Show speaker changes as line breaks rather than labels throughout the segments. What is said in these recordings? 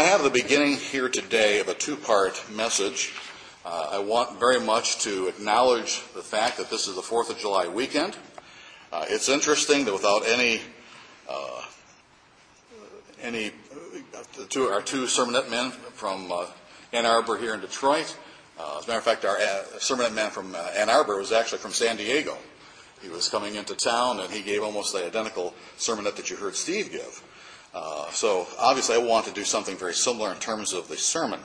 have the beginning here today of a two-part message. I want very much to acknowledge the fact that this is the 4th of July weekend. It's interesting that without our two sermonette men from Ann Arbor here in Detroit. As a matter of fact, our sermonette man from Ann Arbor was actually from San Diego. He was coming into town and he gave almost the identical sermonette that you heard Steve give. So obviously I want to do something very similar in terms of the sermon.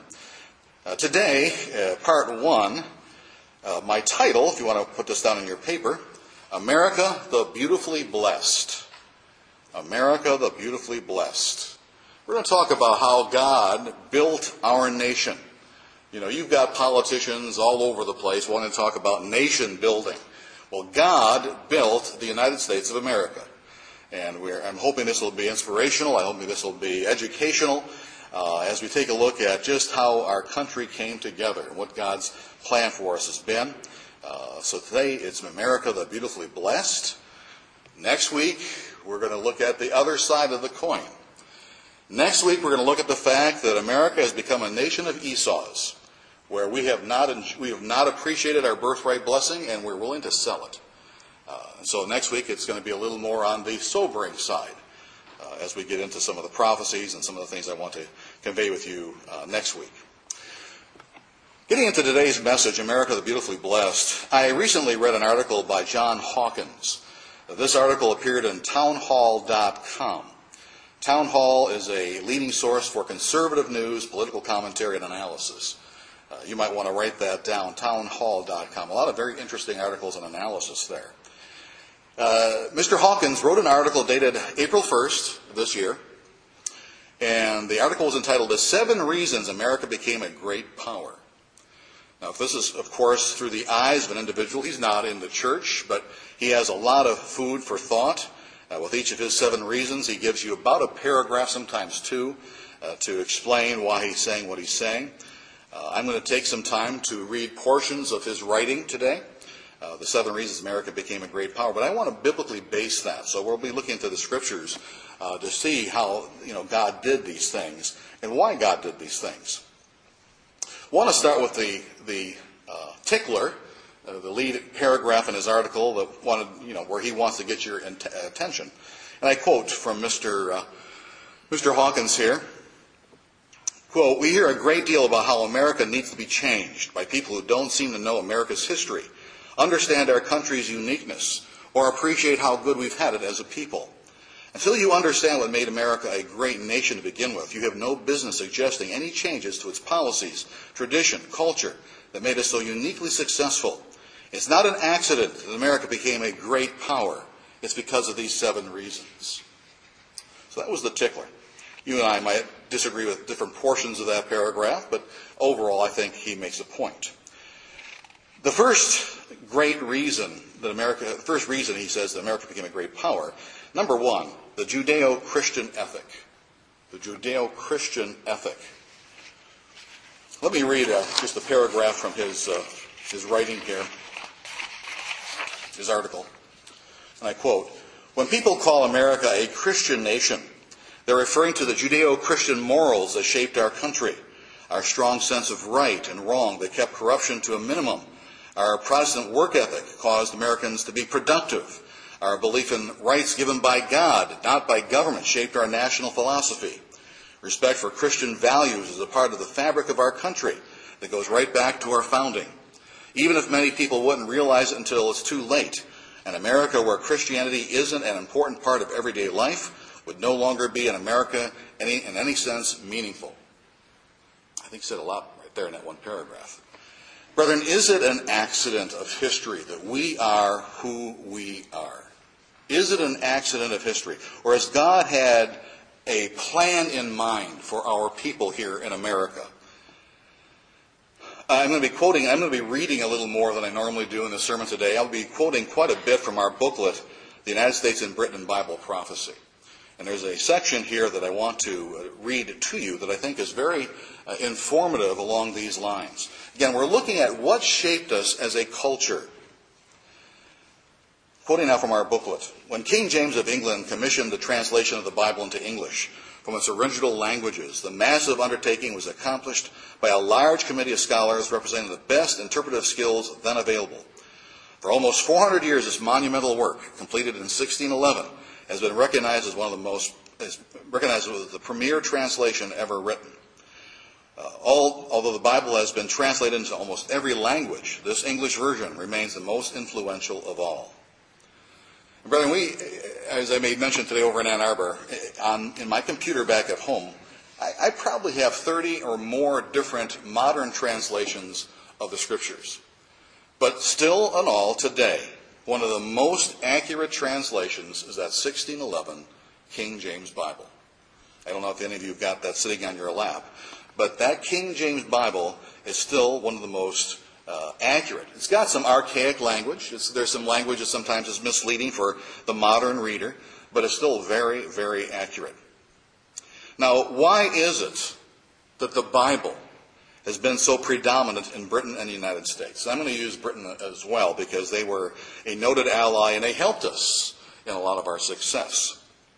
Today, part one, my title, if you want to put this down in your paper, America the Beautifully Blessed. America the Beautifully Blessed. We're going to talk about how God built our nation. You know, you've got politicians all over the place wanting to talk about nation building. Well, God built the United States of America. And I'm hoping this will be inspirational. I hope this will be educational as we take a look at just how our country came together and what God's plan for us has been. So today it's America the Beautifully Blessed. Next week we're going to look at the other side of the coin. Next week we're going to look at the fact that America has become a nation of Esau's, where we have not appreciated our birthright blessing and we're willing to sell it. So next week it's going to be a little more on the sobering side as we get into some of the prophecies and some of the things I want to convey with you next week. Getting into today's message, America the Beautifully Blessed, I recently read an article by John Hawkins. This article appeared in townhall.com. Town Hall is a leading source for conservative news, political commentary, and analysis. You might want to write that down, townhall.com. A lot of very interesting articles and analysis there. Mr. Hawkins wrote an article dated April 1st this year, and the article was entitled, The 7 Reasons America Became a Great Power. Now, if this is, of course, through the eyes of an individual, he's not in the church, but he has a lot of food for thought. With each of his 7 reasons, he gives you about a paragraph, sometimes 2, to explain why he's saying what he's saying. I'm going to take some time to read portions of his writing today. The 7 Reasons America Became a Great Power. But I want to biblically base that. So we'll be looking into the scriptures to see how God did these things and why God did these things. I want to start with the tickler, the lead paragraph in his article that where he wants to get your attention. And I quote from Mr. Hawkins here. Quote, "We hear a great deal about how America needs to be changed by people who don't seem to know America's history, understand our country's uniqueness, or appreciate how good we've had it as a people. Until you understand what made America a great nation to begin with, you have no business suggesting any changes to its policies, tradition, culture that made us so uniquely successful. It's not an accident that America became a great power. It's because of these 7 reasons." So that was the tickler. You and I might disagree with different portions of that paragraph, but overall I think he makes a point. The first reason he says that America became a great power, number 1, the Judeo-Christian ethic. The Judeo-Christian ethic. Let me read just a paragraph from his writing here, his article. And I quote, "When people call America a Christian nation, they're referring to the Judeo-Christian morals that shaped our country, our strong sense of right and wrong that kept corruption to a minimum. Our Protestant work ethic caused Americans to be productive. Our belief in rights given by God, not by government, shaped our national philosophy. Respect for Christian values is a part of the fabric of our country that goes right back to our founding. Even if many people wouldn't realize it until it's too late, an America where Christianity isn't an important part of everyday life would no longer be in America in any sense meaningful." I think he said a lot right there in that one paragraph. Brethren, is it an accident of history that we are who we are? Is it an accident of history? Or has God had a plan in mind for our people here in America? I'm going to be reading a little more than I normally do in the sermon today. I'll be quoting quite a bit from our booklet, The United States in Britain and Bible Prophecy. And there's a section here that I want to read to you that I think is very informative along these lines. Again, we're looking at what shaped us as a culture. Quoting now from our booklet. "When King James of England commissioned the translation of the Bible into English, from its original languages. The massive undertaking was accomplished by a large committee of scholars representing the best interpretive skills then available. For almost 400 years, this monumental work, completed in 1611, has been recognized as recognized as the premier translation ever written. Although the Bible has been translated into almost every language, this English version remains the most influential of all. And brethren, we, as I made mention today over in Ann Arbor, in my computer back at home, I probably have 30 or more different modern translations of the Scriptures. But still in all, today, one of the most accurate translations is that 1611 King James Bible. I don't know if any of you have got that sitting on your lap, but that King James Bible is still one of the most accurate. It's got some archaic language. There's some language that sometimes is misleading for the modern reader, but it's still very, very accurate. Now, why is it that the Bible has been so predominant in Britain and the United States? I'm going to use Britain as well because they were a noted ally and they helped us in a lot of our success.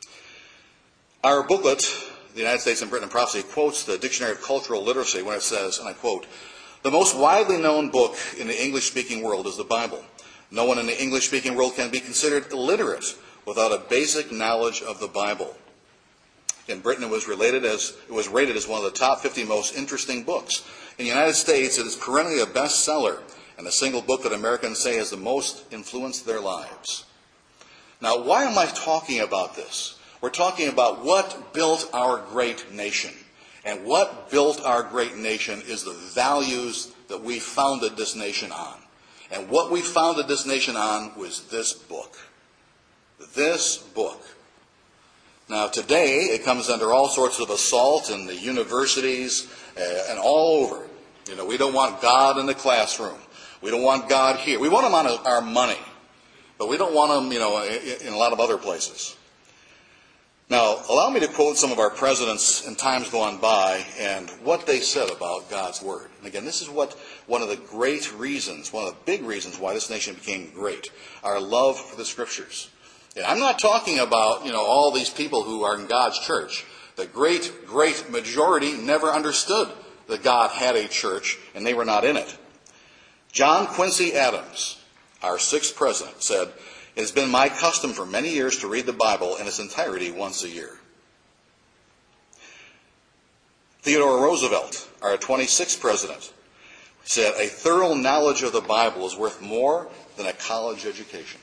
Our booklet, The United States and Britain and Prophecy, quotes the Dictionary of Cultural Literacy when it says, and I quote, "The most widely known book in the English-speaking world is the Bible. No one in the English-speaking world can be considered illiterate without a basic knowledge of the Bible." In Britain, it was rated as one of the top 50 most interesting books. In the United States, it is perennially a bestseller and the single book that Americans say has the most influenced their lives. Now, why am I talking about this? We're talking about what built our great nation. And what built our great nation is the values that we founded this nation on. And what we founded this nation on was this book. This book. Now today, it comes under all sorts of assault in the universities and all over. You know, we don't want God in the classroom. We don't want God here. We want him on our money. But we don't want him, in a lot of other places. Now, allow me to quote some of our presidents in times gone by and what they said about God's Word. And again, this is one of the great reasons, one of the big reasons why this nation became great, our love for the Scriptures. And I'm not talking about, all these people who are in God's church. The great, great majority never understood that God had a church and they were not in it. John Quincy Adams, our 6th president, said, "It has been my custom for many years to read the Bible in its entirety once a year." Theodore Roosevelt, our 26th president, said, "A thorough knowledge of the Bible is worth more than a college education."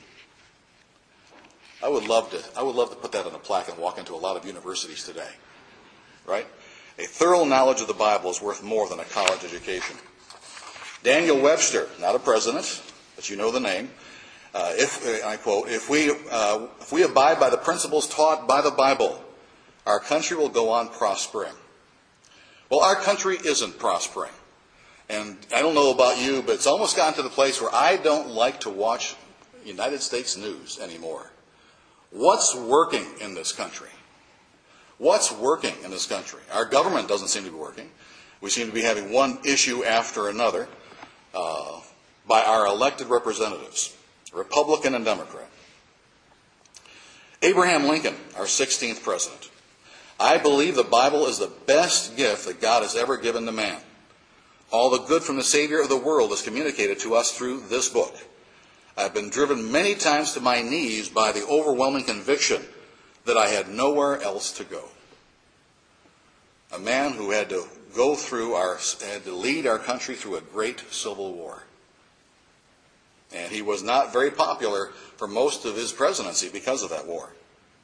I would love to put that on a plaque and walk into a lot of universities today. Right? A thorough knowledge of the Bible is worth more than a college education. Daniel Webster, not a president, but you know the name, I quote, if we abide by the principles taught by the Bible, our country will go on prospering. Well, our country isn't prospering. And I don't know about you, but it's almost gotten to the place where I don't like to watch United States news anymore. What's working in this country? What's working in this country? Our government doesn't seem to be working. We seem to be having one issue after another by our elected representatives, Republican and Democrat. Abraham Lincoln, our 16th president. "I believe the Bible is the best gift that God has ever given to man. All the good from the Savior of the world is communicated to us through this book. I've been driven many times to my knees by the overwhelming conviction that I had nowhere else to go." A man who had to lead our country through a great civil war. And he was not very popular for most of his presidency because of that war.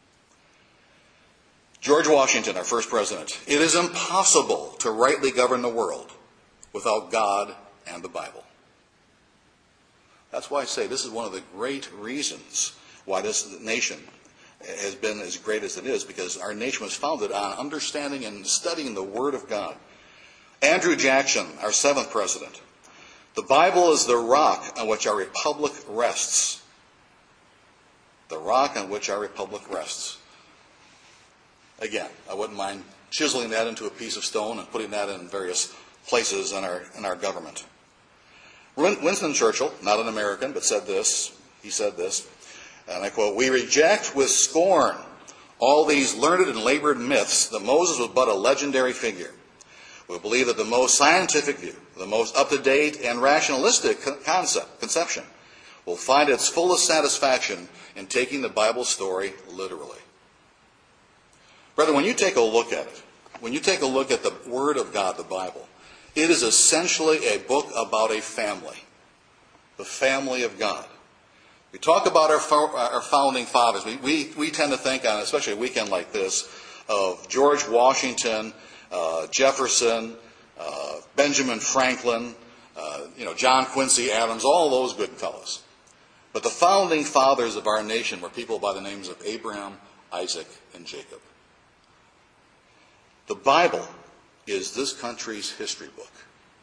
George Washington, our 1st president. "It is impossible to rightly govern the world without God and the Bible." That's why I say this is one of the great reasons why this nation has been as great as it is, because our nation was founded on understanding and studying the Word of God. Andrew Jackson, our 7th president. "The Bible is the rock on which our republic rests." The rock on which our republic rests. Again, I wouldn't mind chiseling that into a piece of stone and putting that in various places in our government. Winston Churchill, not an American, but said this, and I quote, "We reject with scorn all these learned and labored myths that Moses was but a legendary figure. We believe that the most scientific view, the most up-to-date and rationalistic conception, will find its fullest satisfaction in taking the Bible story literally. Brethren, when you take a look at it, when you take a look at the Word of God, the Bible, it is essentially a book about a family, the family of God. We talk about our founding fathers. We tend to think on, especially a weekend like this, of George Washington, Jefferson, Benjamin Franklin, John Quincy Adams, all those good fellows. But the founding fathers of our nation were people by the names of Abraham, Isaac, and Jacob. The Bible is this country's history book.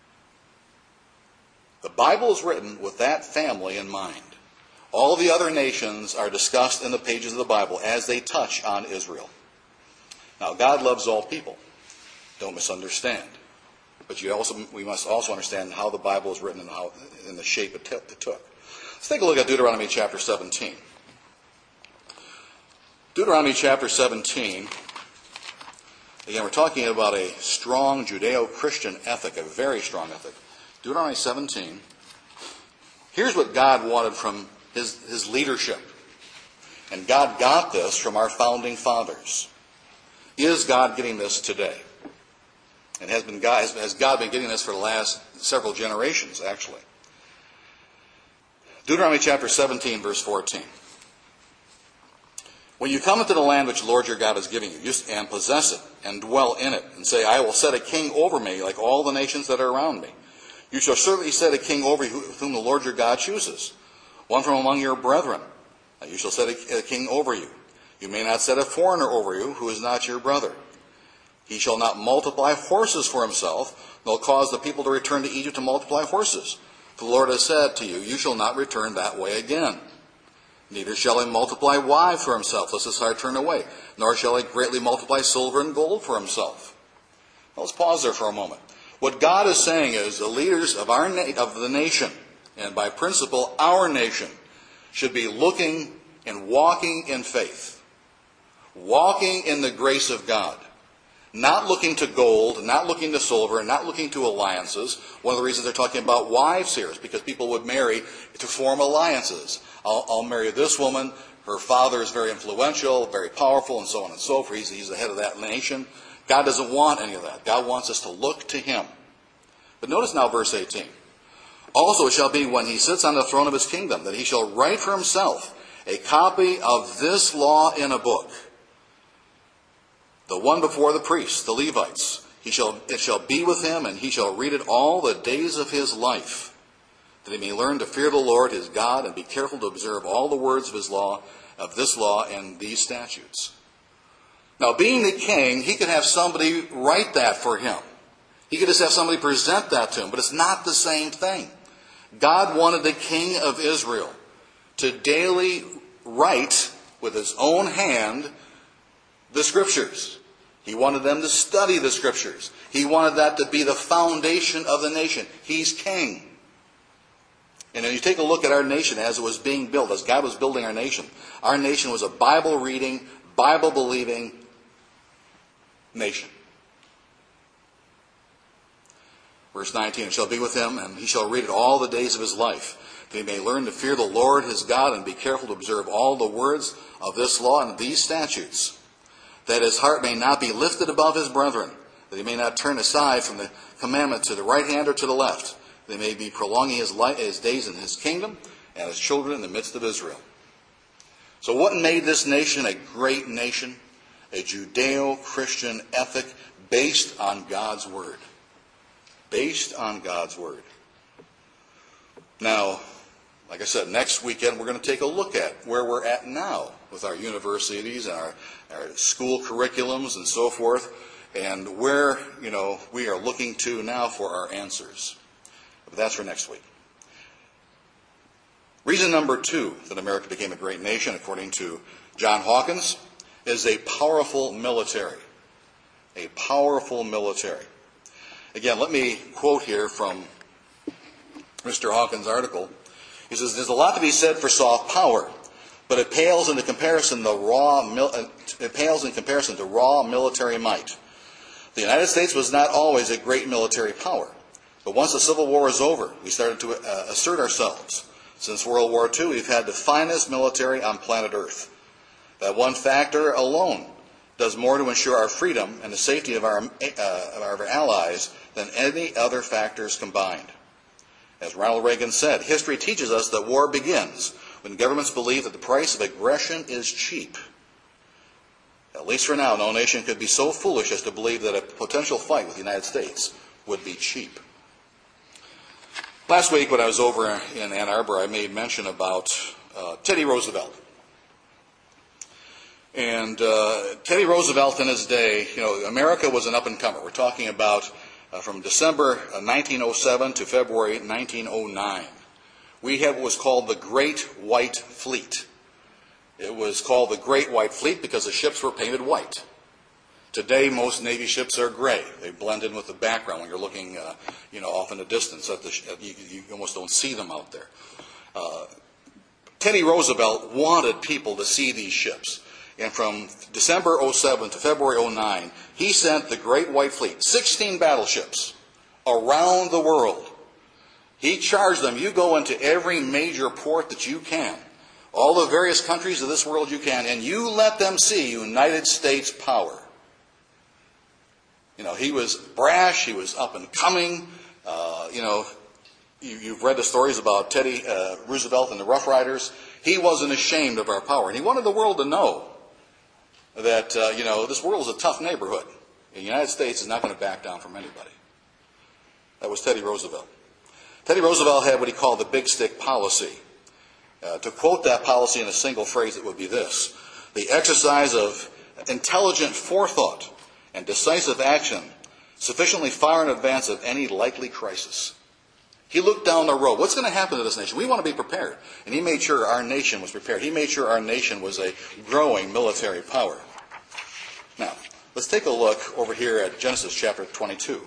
The Bible is written with that family in mind. All the other nations are discussed in the pages of the Bible as they touch on Israel. Now, God loves all people. Don't misunderstand. But we must also understand how the Bible is written and how in the shape it took. Let's take a look at Deuteronomy chapter 17. Deuteronomy chapter 17. Again, we're talking about a strong Judeo-Christian ethic, a very strong ethic. Deuteronomy 17. Here's what God wanted from his leadership. And God got this from our founding fathers. Is God getting this today? And has God been getting this for the last several generations, actually? Deuteronomy chapter 17, verse 14. When you come into the land which the Lord your God is giving you, and possess it, and dwell in it, and say, I will set a king over me, like all the nations that are around me. You shall certainly set a king over you, whom the Lord your God chooses, one from among your brethren. You shall set a king over you. You may not set a foreigner over you, who is not your brother. He shall not multiply horses for himself, nor cause the people to return to Egypt to multiply horses. For the Lord has said to you, you shall not return that way again. Neither shall he multiply wives for himself, lest his heart turn away. Nor shall he greatly multiply silver and gold for himself. Now let's pause there for a moment. What God is saying is the leaders of the nation, and by principle our nation, should be looking and walking in faith. Walking in the grace of God. Not looking to gold, not looking to silver, and not looking to alliances. One of the reasons they're talking about wives here is because people would marry to form alliances. I'll marry this woman. Her father is very influential, very powerful, and so on and so forth. He's the head of that nation. God doesn't want any of that. God wants us to look to him. But notice now verse 18. Also it shall be when he sits on the throne of his kingdom, that he shall write for himself a copy of this law in a book. The one before the priests, the Levites. It shall be with him, and he shall read it all the days of his life, that he may learn to fear the Lord his God, and be careful to observe all the words of his law, of this law and these statutes. Now, being the king, he could have somebody write that for him. He could just have somebody present that to him, but it's not the same thing. God wanted the king of Israel to daily write with his own hand the Scriptures. He wanted them to study the Scriptures. He wanted that to be the foundation of the nation. He's king. And when you take a look at our nation as it was being built, as God was building our nation was a Bible-reading, Bible-believing nation. Verse 19, it shall be with him, and he shall read it all the days of his life, that he may learn to fear the Lord his God, and be careful to observe all the words of this law and these statutes, that his heart may not be lifted above his brethren, that he may not turn aside from the commandment to the right hand or to the left, that he may be prolonging his days in his kingdom and his children in the midst of Israel. So what made this nation a great nation? A Judeo-Christian ethic based on God's Word. Based on God's Word. Now, like I said, next weekend we're going to take a look at where we're at now with our universities and our school curriculums and so forth, and where, we are looking to now for our answers. But that's for next week. Reason number 2 that America became a great nation, according to John Hawkins, is a powerful military. A powerful military. Again, let me quote here from Mr. Hawkins' article. He says, there's a lot to be said for soft power, but it pales in comparison to raw military might. The United States was not always a great military power, but once the Civil War is over, we started to assert ourselves. Since World War II, we've had the finest military on planet Earth. That one factor alone does more to ensure our freedom and the safety of our allies than any other factors combined. As Ronald Reagan said, history teaches us that war begins when governments believe that the price of aggression is cheap. At least for now, no nation could be so foolish as to believe that a potential fight with the United States would be cheap. Last week when I was over in Ann Arbor, I made mention about Teddy Roosevelt. And Teddy Roosevelt in his day, America was an up-and-comer. We're talking about from December 1907 to February 1909. We had what was called the Great White Fleet. It was called the Great White Fleet because the ships were painted white. Today, most Navy ships are gray. They blend in with the background when you're looking, off in the distance. You almost don't see them out there. Teddy Roosevelt wanted people to see these ships. And from December 07 to February 09, he sent the Great White Fleet, 16 battleships, around the world. He charged them, you go into every major port that you can, all the various countries of this world you can, and you let them see United States power. He was brash, he was up and coming. You've read the stories about Teddy Roosevelt and the Rough Riders. He wasn't ashamed of our power, and he wanted the world to know that, this world is a tough neighborhood. And the United States is not going to back down from anybody. That was Teddy Roosevelt. Teddy Roosevelt had what he called the big stick policy. To quote that policy in a single phrase, it would be this: the exercise of intelligent forethought and decisive action sufficiently far in advance of any likely crisis. He looked down the road. What's going to happen to this nation? We want to be prepared. And he made sure our nation was prepared. He made sure our nation was a growing military power. Now, let's take a look over here at Genesis chapter 22.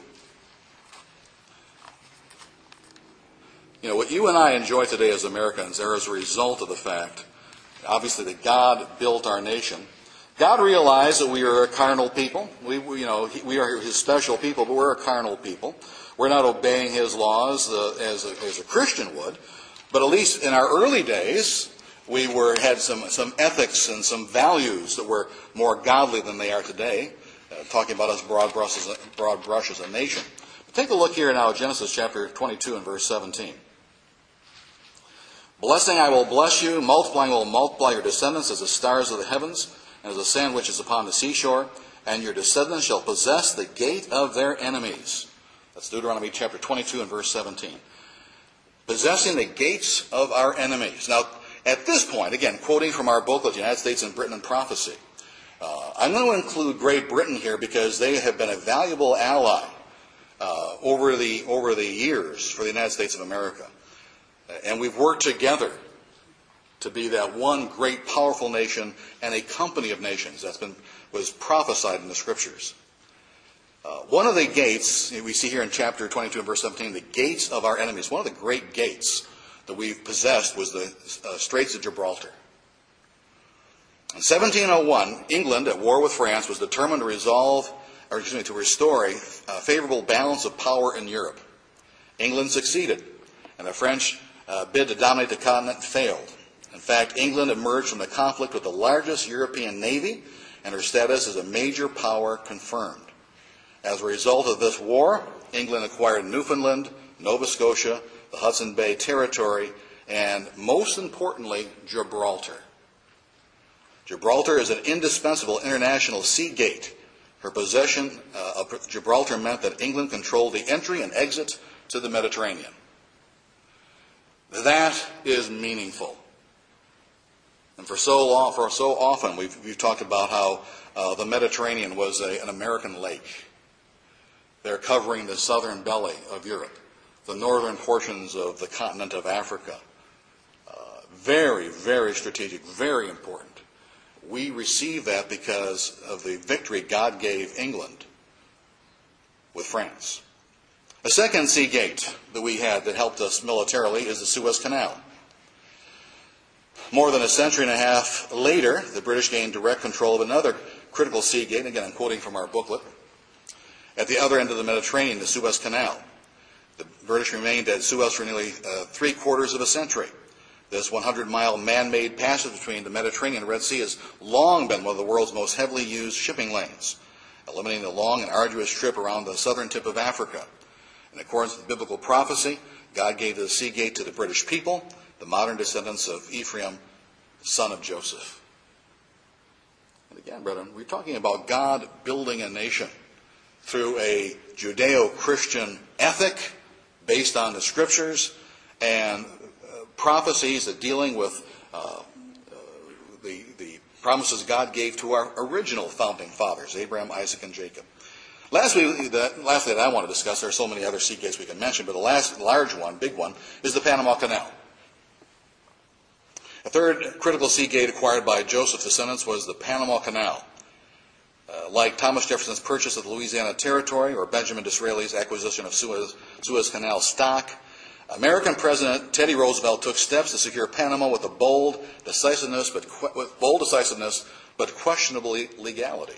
What you and I enjoy today as Americans are as a result of the fact, obviously, that God built our nation. God realized that we are a carnal people. We are His special people, but we're a carnal people. We're not obeying His laws as a Christian would. But at least in our early days, we had some ethics and some values that were more godly than they are today. Talking about us broad brush as a nation. But take a look here now at Genesis chapter 22 and verse 17. Blessing I will bless you, multiplying I will multiply your descendants as the stars of the heavens, and as the sand which is upon the seashore, and your descendants shall possess the gate of their enemies. That's Deuteronomy chapter 22 and verse 17. Possessing the gates of our enemies. Now, at this point, again, quoting from our booklet, United States in Britain and Prophecy, I'm going to include Great Britain here because they have been a valuable ally over the years for the United States of America. And we've worked together to be that one great, powerful nation and a company of nations was prophesied in the Scriptures. One of the gates, we see here in chapter 22 and verse 17, the gates of our enemies. One of the great gates that we've possessed was the Straits of Gibraltar. In 1701, England, at war with France, was determined to restore a favorable balance of power in Europe. England succeeded, and the French bid to dominate the continent failed. In fact, England emerged from the conflict with the largest European navy, and her status as a major power confirmed. As a result of this war, England acquired Newfoundland, Nova Scotia, the Hudson Bay Territory, and most importantly, Gibraltar. Gibraltar is an indispensable international sea gate. Her possession of Gibraltar meant that England controlled the entry and exit to the Mediterranean. That is meaningful. And for so often, we've talked about how the Mediterranean was an American lake. They're covering the southern belly of Europe, the northern portions of the continent of Africa. Very, very strategic, very important. We receive that because of the victory God gave England with France. A second sea gate that we had that helped us militarily is the Suez Canal. More than a century and a half later, the British gained direct control of another critical sea gate, again I'm quoting from our booklet, at the other end of the Mediterranean, the Suez Canal. The British remained at Suez for nearly 3/4 of a century. This 100-mile man-made passage between the Mediterranean and Red Sea has long been one of the world's most heavily used shipping lanes, eliminating the long and arduous trip around the southern tip of Africa. In accordance with biblical prophecy, God gave the sea gate to the British people, the modern descendants of Ephraim, son of Joseph. And again, brethren, we're talking about God building a nation through a Judeo-Christian ethic based on the Scriptures and prophecies that dealing with the promises God gave to our original founding fathers, Abraham, Isaac, and Jacob. Lastly, that I want to discuss, there are so many other sea gates we can mention, but the last large one, big one, is the Panama Canal. A third critical sea gate acquired by Joseph's descendants was the Panama Canal. Like Thomas Jefferson's purchase of the Louisiana Territory or Benjamin Disraeli's acquisition of Suez Canal stock, American President Teddy Roosevelt took steps to secure Panama with bold decisiveness, but questionable legality.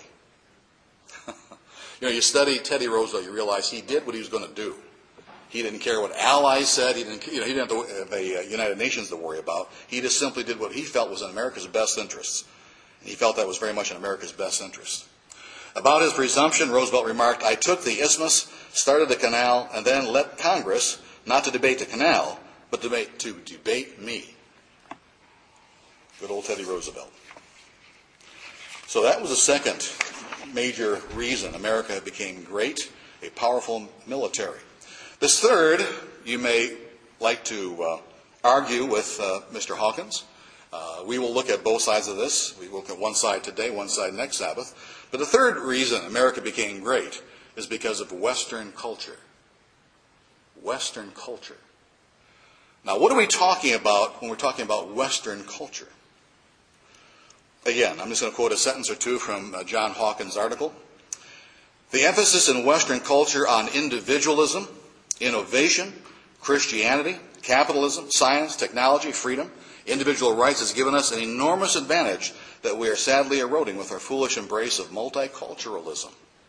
You study Teddy Roosevelt, you realize he did what he was going to do. He didn't care what allies said. He didn't have the United Nations to worry about. He just simply did what he felt was in America's best interests. And he felt that was very much in America's best interest. About his presumption, Roosevelt remarked, "I took the isthmus, started the canal, and then let Congress, not to debate the canal, but to debate me." Good old Teddy Roosevelt. So that was the second major reason America became great, a powerful military. This third, you may like to argue with Mr. Hawkins. We will look at both sides of this. We will look at one side today, one side next Sabbath. But the third reason America became great is because of Western culture. Western culture. Now, what are we talking about when we're talking about Western culture? Again, I'm just going to quote a sentence or two from John Hawkins' article. The emphasis in Western culture on individualism, innovation, Christianity, capitalism, science, technology, freedom, individual rights has given us an enormous advantage that we are sadly eroding with our foolish embrace of multiculturalism.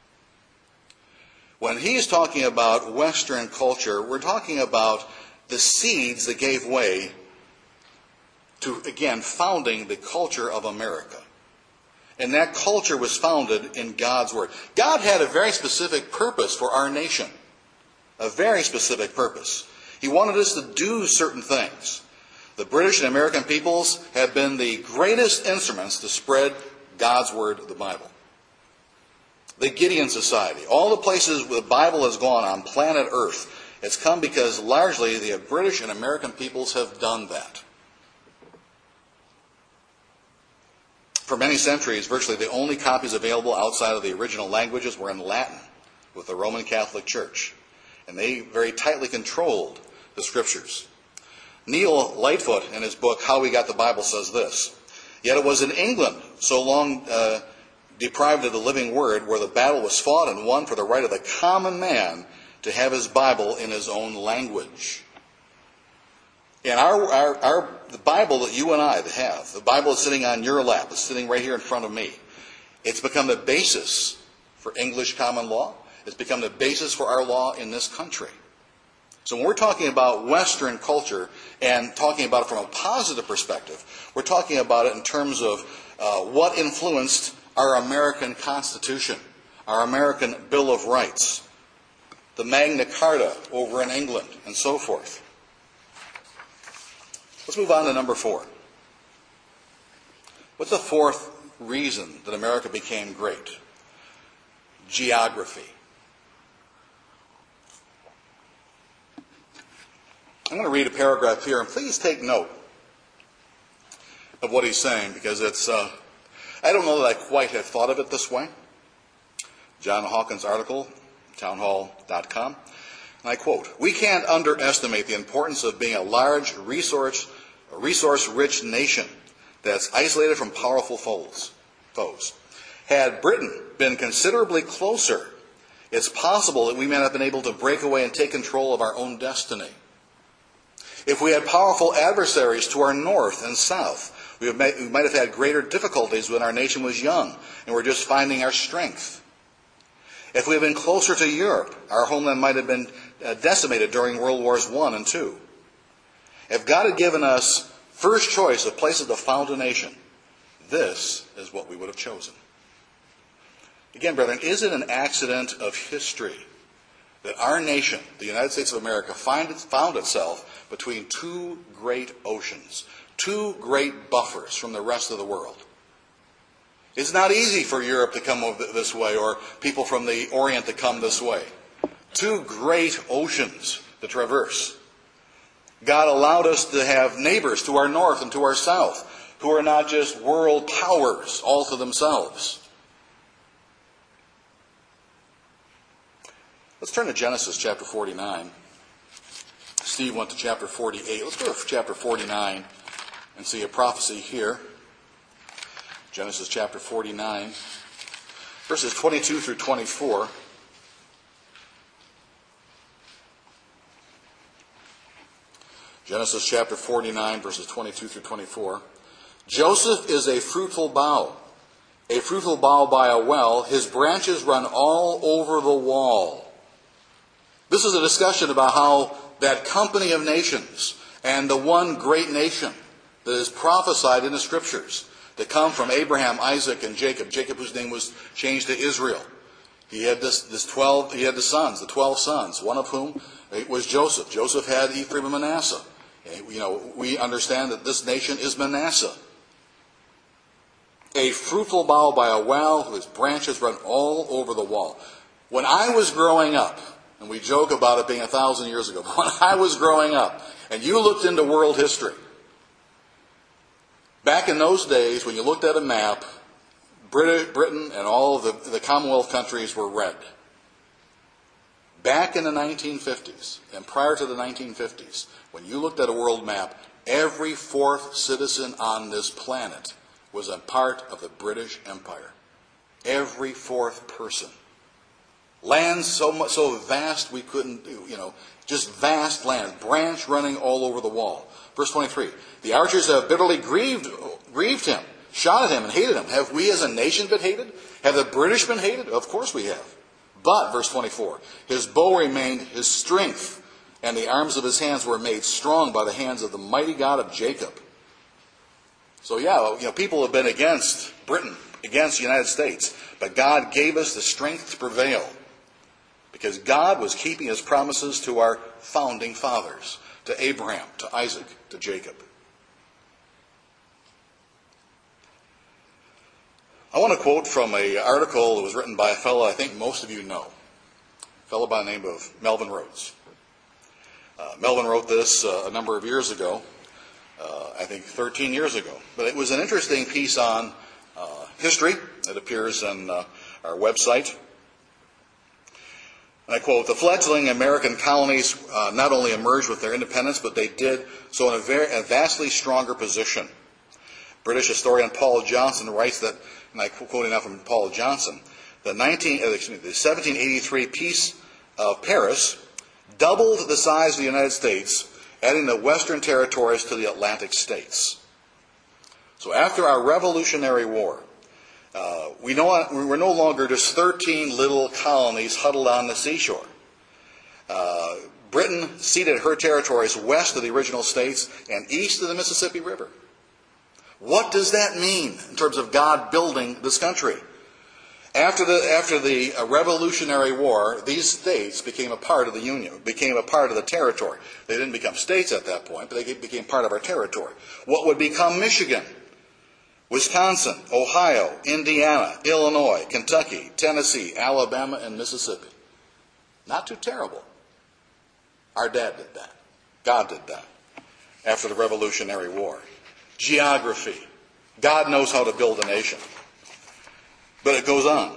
When he's talking about Western culture, we're talking about the seeds that gave way to, again, founding the culture of America. And that culture was founded in God's Word. God had a very specific purpose for our nation. A very specific purpose. He wanted us to do certain things. The British and American peoples have been the greatest instruments to spread God's Word, the Bible. The Gideon Society, all the places where the Bible has gone on planet Earth, it's come because largely the British and American peoples have done that. For many centuries, virtually the only copies available outside of the original languages were in Latin with the Roman Catholic Church. And they very tightly controlled the Scriptures. Neil Lightfoot, in his book, How We Got the Bible, says this: "Yet it was in England, so long deprived of the living Word, where the battle was fought and won for the right of the common man to have his Bible in his own language." And the Bible that you and I have, the Bible is sitting on your lap, it's sitting right here in front of me. It's become the basis for English common law. It's become the basis for our law in this country. So when we're talking about Western culture and talking about it from a positive perspective, we're talking about it in terms of what influenced our American Constitution, our American Bill of Rights, the Magna Carta over in England, and so forth. Let's move on to number 4. What's the fourth reason that America became great? Geography. I'm going to read a paragraph here, and please take note of what he's saying, because it's, I don't know that I quite had thought of it this way. John Hawkins' article, townhall.com, and I quote, "We can't underestimate the importance of being a large, resource-rich nation that's isolated from powerful foes. Had Britain been considerably closer, it's possible that we may have been able to break away and take control of our own destiny. If we had powerful adversaries to our north and south, We might have had greater difficulties when our nation was young and we're just finding our strength. If we had been closer to Europe, our homeland might have been decimated during World Wars I and II. If God had given us first choice of places to found a nation, this is what we would have chosen. Again, brethren, is it an accident of history that our nation, the United States of America, found itself between two great oceans, two great buffers from the rest of the world? It's not easy for Europe to come over this way or people from the Orient to come this way. Two great oceans to traverse. God allowed us to have neighbors to our north and to our south who are not just world powers all to themselves. Let's turn to Genesis chapter 49. Steve went to chapter 48. Let's go to chapter 49 and see a prophecy here. Genesis chapter 49, verses 22 through 24. Genesis chapter 49, verses 22 through 24. Joseph is a fruitful bough by a well. His branches run all over the wall. This is a discussion about how that company of nations and the one great nation that is prophesied in the Scriptures to come from Abraham, Isaac, and Jacob. Jacob, whose name was changed to Israel. He had the 12 sons, one of whom was Joseph. Joseph had Ephraim and Manasseh. We understand that this nation is Manasseh. A fruitful bough by a well, whose branches run all over the wall. When I was growing up, and we joke about it being 1,000 years ago, but when I was growing up, and you looked into world history, back in those days, when you looked at a map, Britain and all of the Commonwealth countries were red. Back in the 1950s, and prior to the 1950s, when you looked at a world map, every fourth citizen on this planet was a part of the British Empire. Every fourth person. Lands so vast we couldn't, just vast land, branch running all over the wall. Verse 23, the archers have bitterly grieved him, shot at him and hated him. Have we as a nation been hated? Have the British been hated? Of course we have. But, verse 24, his bow remained his strength, and the arms of his hands were made strong by the hands of the mighty God of Jacob. So people have been against Britain, against the United States, but God gave us the strength to prevail because God was keeping his promises to our founding fathers, to Abraham, to Isaac, to Jacob. I want to quote from an article that was written by a fellow I think most of you know, a fellow by the name of Melvin Rhodes. Melvin wrote this a number of years ago, I think 13 years ago. But it was an interesting piece on history. It appears on our website. And I quote, the fledgling American colonies not only emerged with their independence, but they did so in a vastly stronger position. British historian Paul Johnson writes that, and I'm quoting now from Paul Johnson, the 1783 Peace of Paris doubled the size of the United States, adding the Western territories to the Atlantic states. So after our Revolutionary War, we're no longer just 13 little colonies huddled on the seashore. Britain ceded her territories west of the original states and east of the Mississippi River. What does that mean in terms of God building this country? After the Revolutionary War, these states became a part of the Union, became a part of the territory. They didn't become states at that point, but they became part of our territory. What would become Michigan, Wisconsin, Ohio, Indiana, Illinois, Kentucky, Tennessee, Alabama, and Mississippi. Not too terrible. Our dad did that. God did that after the Revolutionary War. Geography. God knows how to build a nation. But it goes on.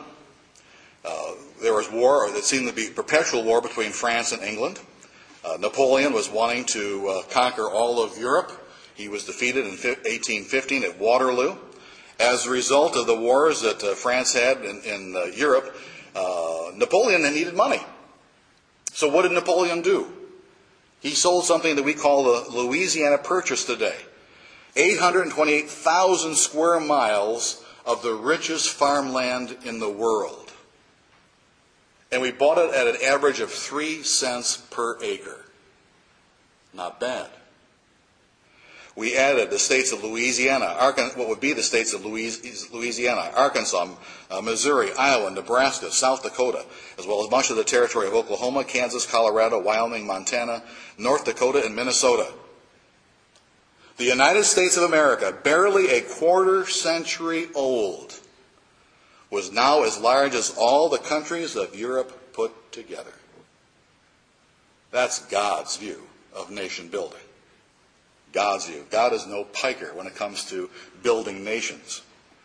There was war, or there seemed to be perpetual war between France and England. Napoleon was wanting to conquer all of Europe. He was defeated in 1815 at Waterloo. As a result of the wars that France had in Europe, Napoleon needed money. So what did Napoleon do? He sold something that we call the Louisiana Purchase today. 828,000 square miles of the richest farmland in the world. And we bought it at an average of 3 cents per acre. Not bad. We added the states of Louisiana, what would be the states of Louisiana, Arkansas, Missouri, Iowa, Nebraska, South Dakota, as well as much of the territory of Oklahoma, Kansas, Colorado, Wyoming, Montana, North Dakota, and Minnesota. The United States of America, barely a quarter century old, was now as large as all the countries of Europe put together. That's God's view of nation building. God's view. God is no piker when it comes to building nations.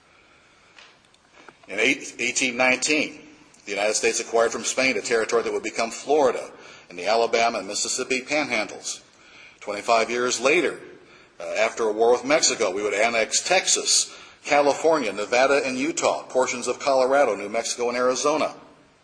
In 1819, the United States acquired from Spain a territory that would become Florida and the Alabama and Mississippi panhandles. 25 years later, after a war with Mexico, we would annex Texas, California, Nevada, and Utah, portions of Colorado, New Mexico, and Arizona.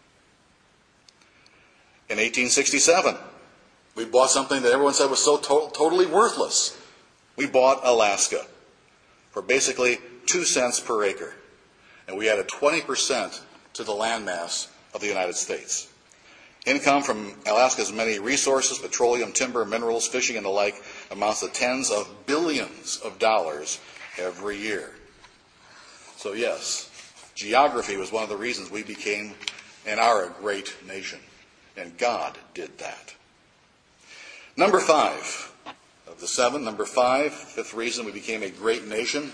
In 1867, we bought something that everyone said was so totally worthless. We bought Alaska for basically 2 cents per acre. And we added 20% to the landmass of the United States. Income from Alaska's many resources, petroleum, timber, minerals, fishing, and the like, amounts to tens of billions of dollars every year. So yes, geography was one of the reasons we became and are a great nation. And God did that. Number 5 of the 7, number 5, fifth reason we became a great nation.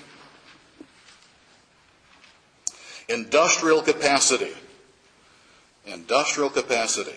Industrial capacity. Industrial capacity.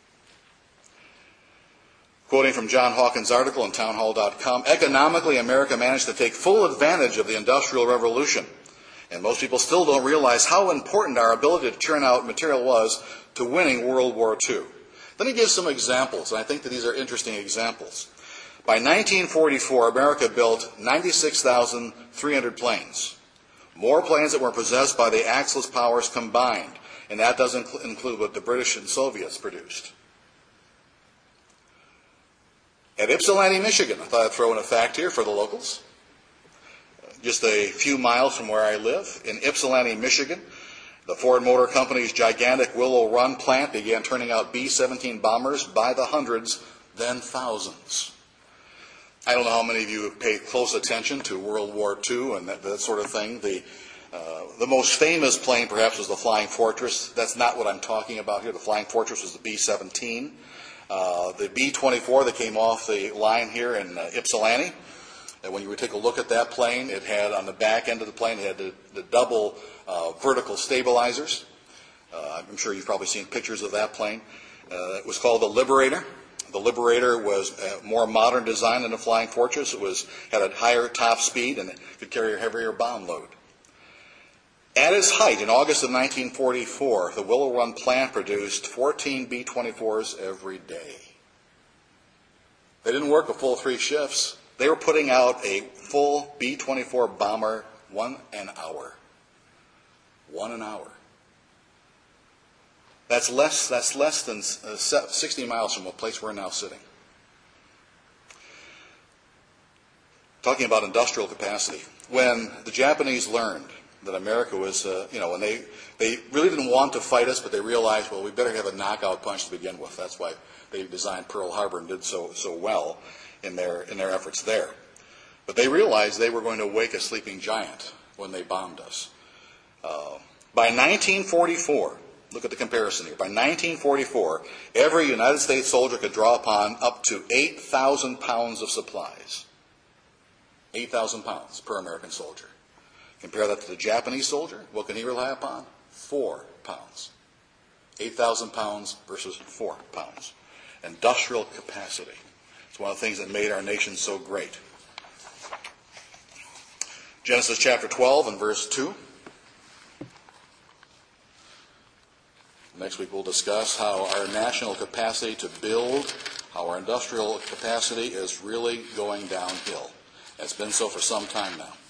Quoting from John Hawkins' article on townhall.com, economically, America managed to take full advantage of the Industrial Revolution. And most people still don't realize how important our ability to churn out material was to winning World War II. Let me give some examples, and I think that these are interesting examples. By 1944, America built 96,300 planes. More planes that were possessed by the Axis powers combined, and that doesn't include what the British and Soviets produced. At Ypsilanti, Michigan, I thought I'd throw in a fact here for the locals. Just a few miles from where I live, in Ypsilanti, Michigan, the Ford Motor Company's gigantic Willow Run plant began turning out B-17 bombers by the hundreds, then thousands. I don't know how many of you have paid close attention to World War II and that sort of thing. The most famous plane, perhaps, was the Flying Fortress. That's not what I'm talking about here. The Flying Fortress was the B-17. The B-24 that came off the line here in Ypsilanti. And when you would take a look at that plane, it had on the back end of the plane, it had the double vertical stabilizers. I'm sure you've probably seen pictures of that plane. It was called the Liberator. The Liberator was a more modern design than the Flying Fortress. It had a higher top speed and it could carry a heavier bomb load. At its height, in August of 1944, the Willow Run plant produced 14 B-24s every day. They didn't work a full 3 shifts. They were putting out a full B-24 bomber 1 an hour. 1 an hour. That's less than 60 miles from the place we're now sitting. Talking about industrial capacity. When the Japanese learned that America was, and they really didn't want to fight us, but they realized, well, we better have a knockout punch to begin with. That's why they designed Pearl Harbor and did so well in their efforts there. But they realized they were going to wake a sleeping giant when they bombed us. By 1944, look at the comparison here. By 1944, every United States soldier could draw upon up to 8,000 pounds of supplies. 8,000 pounds per American soldier. Compare that to the Japanese soldier. What can he rely upon? 4 pounds. 8,000 pounds versus 4 pounds. Industrial capacity. It's one of the things that made our nation so great. Genesis chapter 12 and verse 2. Next week we'll discuss how our national capacity to build, how our industrial capacity is really going downhill. It's been so for some time now.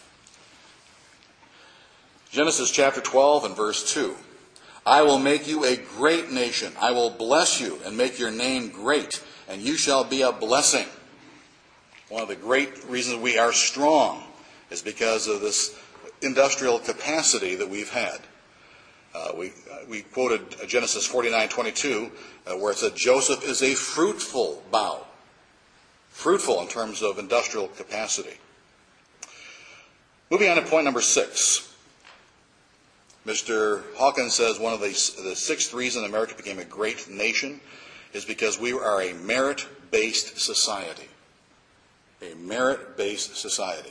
Genesis chapter 12 and verse 2. I will make you a great nation. I will bless you and make your name great, and you shall be a blessing. One of the great reasons we are strong is because of this industrial capacity that we've had. We quoted Genesis 49:22, where it said, Joseph is a fruitful bough. Fruitful in terms of industrial capacity. Moving on to point number 6. Mr. Hawkins says one of the sixth reason America became a great nation is because we are a merit-based society. A merit-based society.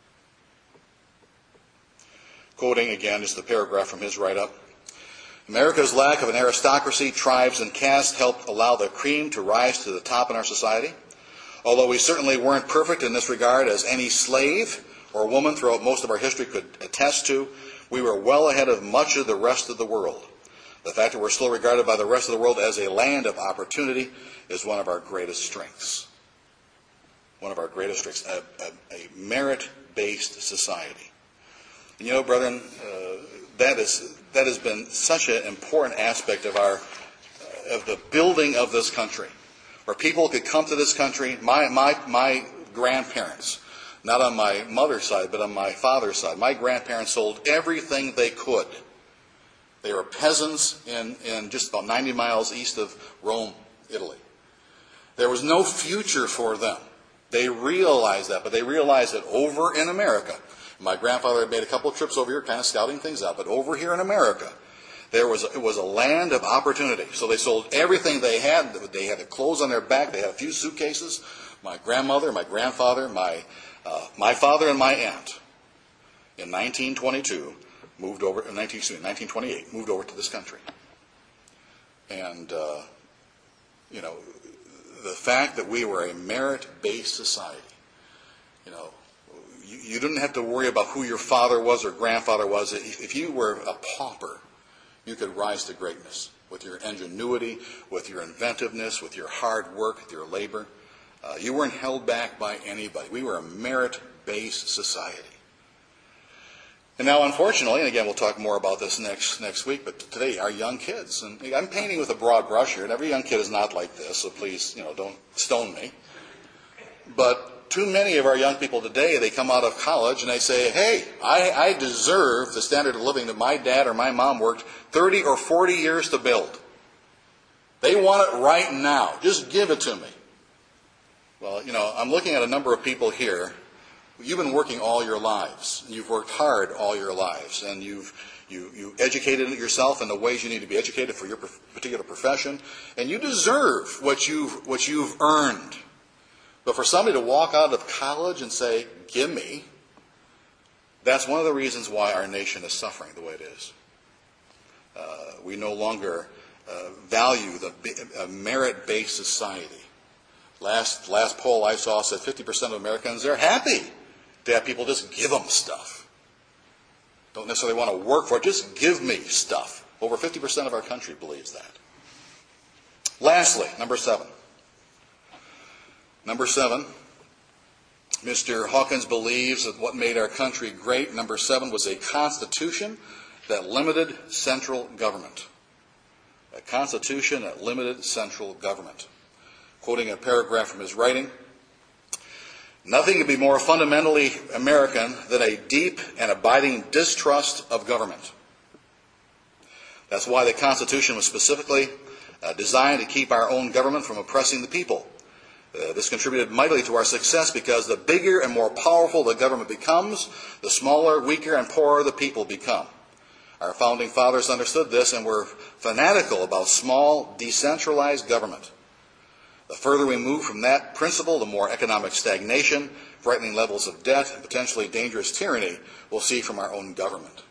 Quoting again just the paragraph from his write-up. America's lack of an aristocracy, tribes, and caste helped allow the cream to rise to the top in our society. Although we certainly weren't perfect in this regard, as any slave or woman throughout most of our history could attest to, we were well ahead of much of the rest of the world. The fact that we're still regarded by the rest of the world as a land of opportunity is one of our greatest strengths. One of our greatest strengths, a merit-based society. And you know, brethren, that has been such an important aspect of the building of this country, where people could come to this country. My grandparents, not on my mother's side, but on my father's side, my grandparents sold everything they could. They were peasants in just about 90 miles east of Rome, Italy. There was no future for them. They realized that, but they realized that over in America, my grandfather had made a couple of trips over here kind of scouting things out, but over here in America, it was a land of opportunity. So they sold everything they had. They had the clothes on their back. They had a few suitcases. My grandmother, my grandfather, my father, and my aunt in 1928 moved over to this country. And, the fact that we were a merit-based society, you didn't have to worry about who your father was or grandfather was. If you were a pauper, you could rise to greatness with your ingenuity, with your inventiveness, with your hard work, with your labor. You weren't held back by anybody. We were a merit-based society. And now, unfortunately, and again, we'll talk more about this next week, but today, our young kids, and I'm painting with a broad brush here, and every young kid is not like this, so please, don't stone me. But too many of our young people today, they come out of college and they say, hey, I deserve the standard of living that my dad or my mom worked 30 or 40 years to build. They want it right now. Just give it to me. Well, I'm looking at a number of people here. You've been working all your lives, and you've worked hard all your lives, and you educated yourself in the ways you need to be educated for your particular profession, and you deserve what you've earned. But for somebody to walk out of college and say, give me, that's one of the reasons why our nation is suffering the way it is. We no longer value a merit-based society. Last poll I saw said 50% of Americans, they're happy to have people just give them stuff. Don't necessarily want to work for it, just give me stuff. Over 50% of our country believes that. Lastly, number 7. Number 7, Mr. Hawkins believes that what made our country great, number 7, was a constitution that limited central government. A constitution that limited central government. Quoting a paragraph from his writing, nothing could be more fundamentally American than a deep and abiding distrust of government. That's why the Constitution was specifically designed to keep our own government from oppressing the people. This contributed mightily to our success because the bigger and more powerful the government becomes, the smaller, weaker, and poorer the people become. Our founding fathers understood this and were fanatical about small, decentralized government. The further we move from that principle, the more economic stagnation, frightening levels of debt, and potentially dangerous tyranny we'll see from our own government.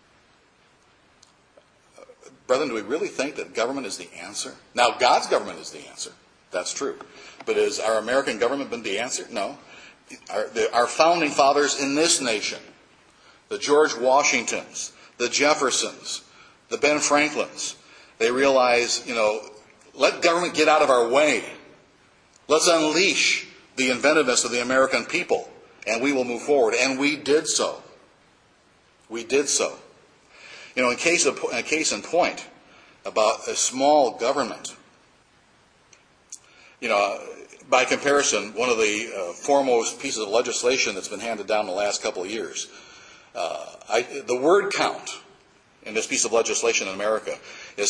Brethren, do we really think that government is the answer? Now, God's government is the answer. That's true. But has our American government been the answer? No. Our founding fathers in this nation, the George Washingtons, the Jeffersons, the Ben Franklins, they realize, let government get out of our way. Let's unleash the inventiveness of the American people, and we will move forward. And we did so. We did so. A case in point about a small government. By comparison, one of the foremost pieces of legislation that's been handed down in the last couple of years, the word count in this piece of legislation in America is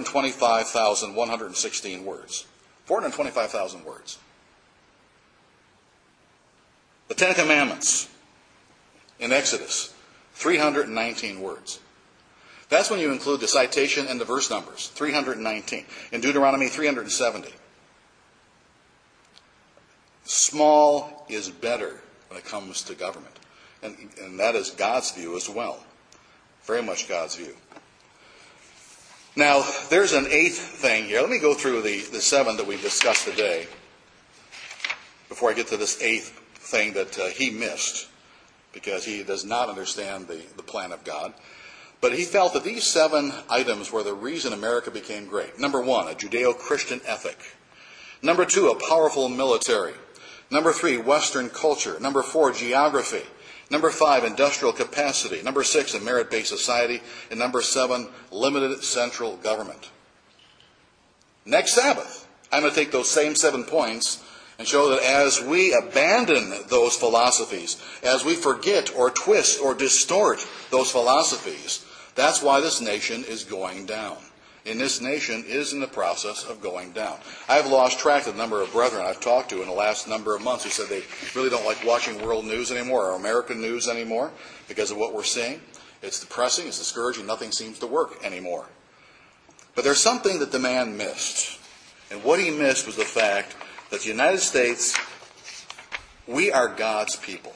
425,116 words. 425,000 words. The Ten Commandments in Exodus, 319 words. That's when you include the citation and the verse numbers, 319. In Deuteronomy, 370. Small is better when it comes to government. And that is God's view as well. Very much God's view. Now, there's an eighth thing here. Let me go through the seven that we've discussed today before I get to this eighth thing that he missed, because he does not understand the plan of God. But he felt that these seven items were the reason America became great. Number one, a Judeo-Christian ethic. Number two, a powerful military. Number three, Western culture. Number four, geography. Number five, industrial capacity. Number six, a merit-based society. And number seven, limited central government. Next Sabbath, I'm going to take those same 7 points and show that as we abandon those philosophies, as we forget or twist or distort those philosophies, that's why this nation is going down. And this nation is in the process of going down. I've lost track of the number of brethren I've talked to in the last number of months who said they really don't like watching world news anymore or American news anymore because of what we're seeing. It's depressing, it's discouraging, nothing seems to work anymore. But there's something that the man missed. And what he missed was the fact that the United States, we are God's people.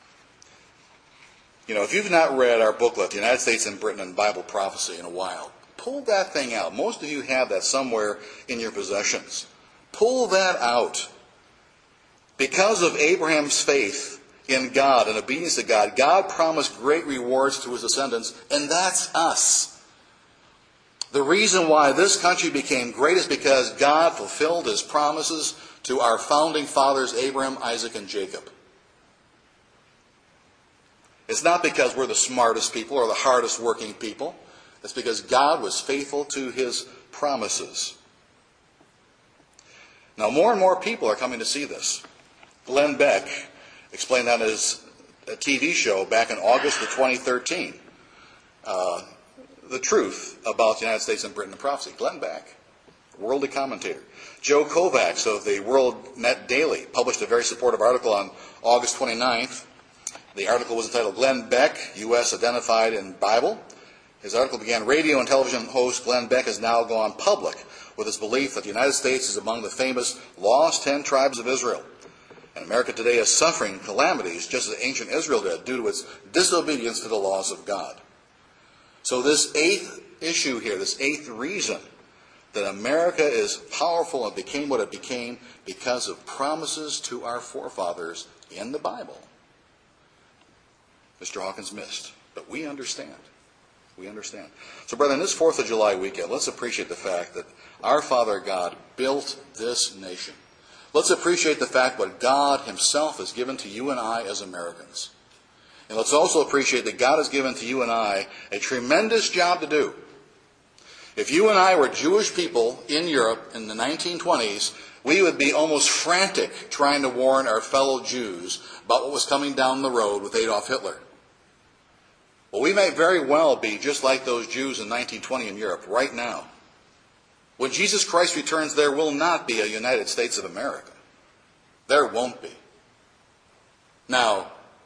If you've not read our booklet, The United States and Britain and Bible Prophecy, in a while, pull that thing out. Most of you have that somewhere in your possessions. Pull that out. Because of Abraham's faith in God and obedience to God, God promised great rewards to his descendants, and that's us. The reason why this country became great is because God fulfilled his promises to our founding fathers, Abraham, Isaac, and Jacob. It's not because we're the smartest people or the hardest working people. It's because God was faithful to his promises. Now, more and more people are coming to see this. Glenn Beck explained on his TV show back in August of 2013 the truth about the United States and Britain and prophecy. Glenn Beck, worldly commentator. Joe Kovacs of the World Net Daily published a very supportive article on August 29th. The article was entitled, Glenn Beck, U.S. Identified in Bible. His article began, radio and television host Glenn Beck has now gone public with his belief that the United States is among the famous lost 10 tribes of Israel. And America today is suffering calamities just as ancient Israel did due to its disobedience to the laws of God. So this eighth issue here, this eighth reason that America is powerful and became what it became because of promises to our forefathers in the Bible, Mr. Hawkins missed. But we understand. We understand. So, brethren, this 4th of July weekend, let's appreciate the fact that our Father God built this nation. Let's appreciate the fact what God himself has given to you and I as Americans. And let's also appreciate that God has given to you and I a tremendous job to do. If you and I were Jewish people in Europe in the 1920s, we would be almost frantic trying to warn our fellow Jews about what was coming down the road with Adolf Hitler. Well, we may very well be just like those Jews in 1920 in Europe right now. When Jesus Christ returns, there will not be a United States of America. There won't be. Now,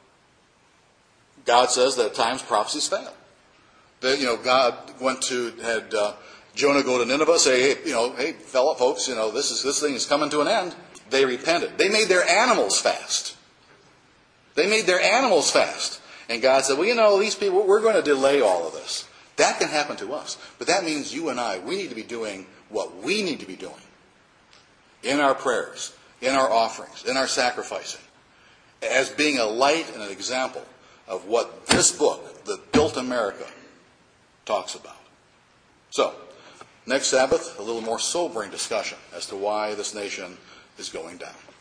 God says that at times prophecies fail. God had Jonah go to Nineveh, say, hey, fellow folks, this thing is coming to an end. They repented. They made their animals fast. And God said, these people, we're going to delay all of this. That can happen to us. But that means you and I, we need to be doing what we need to be doing in our prayers, in our offerings, in our sacrificing, as being a light and an example of what this book that built America talks about. So, next Sabbath, a little more sobering discussion as to why this nation is going down.